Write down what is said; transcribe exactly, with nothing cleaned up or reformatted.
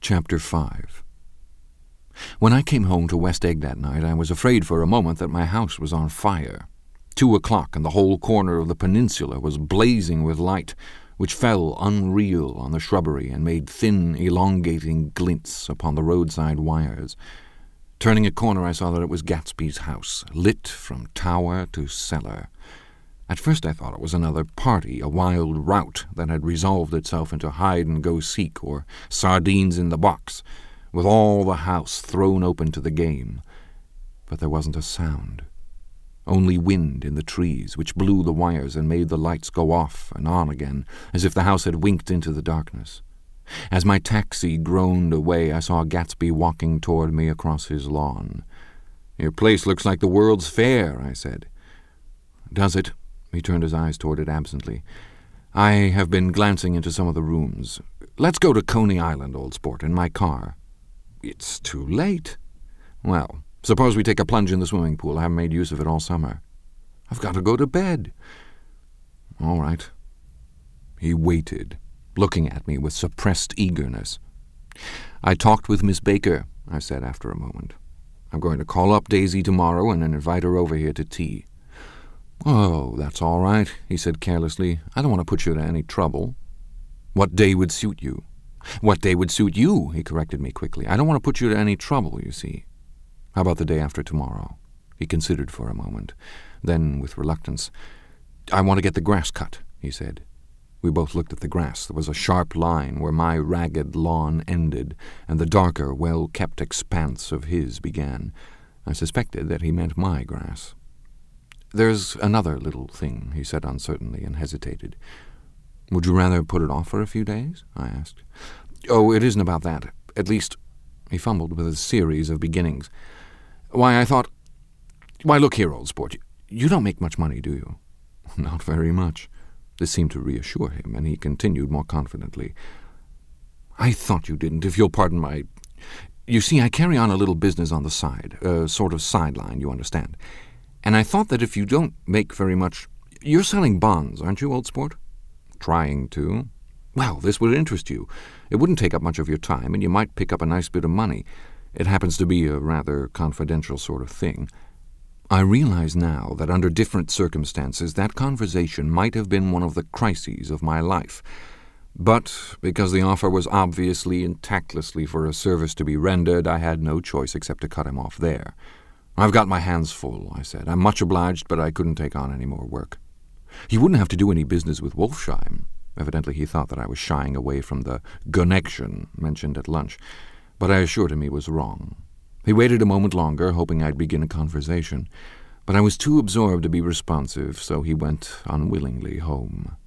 Chapter five. When I came home to West Egg that night, I was afraid for a moment that my house was on fire. Two o'clock, and the whole corner of the peninsula was blazing with light, which fell unreal on the shrubbery and made thin, elongating glints upon the roadside wires. Turning a corner, I saw that it was Gatsby's house, lit from tower to cellar. At first I thought it was another party, a wild rout that had resolved itself into hide-and-go-seek or sardines in the box, with all the house thrown open to the game. But there wasn't a sound. Only wind in the trees, which blew the wires and made the lights go off and on again, as if the house had winked into the darkness. As my taxi groaned away, I saw Gatsby walking toward me across his lawn. "Your place looks like the World's Fair," I said. "Does it?" He turned his eyes toward it absently. "I have been glancing into some of the rooms. Let's go to Coney Island, old sport, in my car." "It's too late." "Well, suppose we take a plunge in the swimming pool. I haven't made use of it all summer." "I've got to go to bed." "All right." He waited, looking at me with suppressed eagerness. "I talked with Miss Baker," I said after a moment. "I'm going to call up Daisy tomorrow and then invite her over here to tea." "Oh, that's all right," he said carelessly. "I don't want to put you to any trouble." "What day would suit you?" "What day would suit you," he corrected me quickly. "I don't want to put you to any trouble, you see." "How about the day after tomorrow?" He considered for a moment. Then, with reluctance, "I want to get the grass cut," he said. We both looked at the grass. There was a sharp line where my ragged lawn ended, and the darker, well-kept expanse of his began. I suspected that he meant my grass. "There's another little thing," he said uncertainly, and hesitated. "Would you rather put it off for a few days?" I asked. "Oh, it isn't about that. At least—" He fumbled with a series of beginnings. "Why, I thought— Why, look here, old sport, you don't make much money, do you?" "Not very much." This seemed to reassure him, and he continued more confidently. "I thought you didn't, if you'll pardon my— You see, I carry on a little business on the side, a sort of sideline, you understand. And I thought that if you don't make very much— You're selling bonds, aren't you, old sport?" "Trying to." "Well, this would interest you. It wouldn't take up much of your time, and you might pick up a nice bit of money. It happens to be a rather confidential sort of thing." I realize now that under different circumstances that conversation might have been one of the crises of my life. But because the offer was obviously and tactlessly for a service to be rendered, I had no choice except to cut him off there. "I've got my hands full," I said. "I'm much obliged, but I couldn't take on any more work." He wouldn't have to do any business with Wolfsheim. Evidently he thought that I was shying away from the connection mentioned at lunch, but I assured him he was wrong. He waited a moment longer, hoping I'd begin a conversation, but I was too absorbed to be responsive, so he went unwillingly home.